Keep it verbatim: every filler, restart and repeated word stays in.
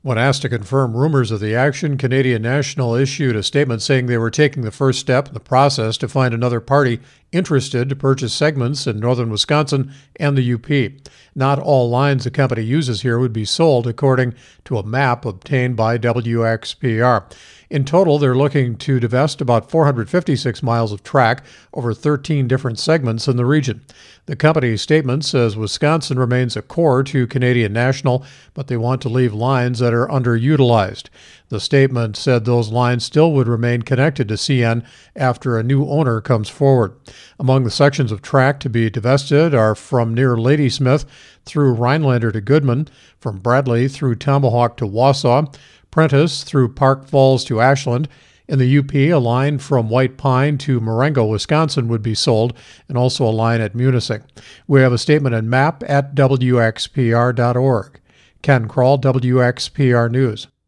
When asked to confirm rumors of the action, Canadian National issued a statement saying they were taking the first step in the process to find another party interested to purchase segments in northern Wisconsin and the U P. Not all lines the company uses here would be sold, according to a map obtained by W X P R. In total, they're looking to divest about four hundred fifty-six miles of track over thirteen different segments in the region. The company's statement says Wisconsin remains a core to Canadian National, but they want to leave lines that are underutilized. The statement said those lines still would remain connected to C N after a new owner comes forward. Among the sections of track to be divested are from near Ladysmith through Rhinelander to Goodman, from Bradley through Tomahawk to Wausau, Prentice through Park Falls to Ashland. In the U P, a line from White Pine to Marengo, Wisconsin would be sold, and also a line at Munising. We have a statement and map at W X P R dot org. Ken Kroll, W X P R News.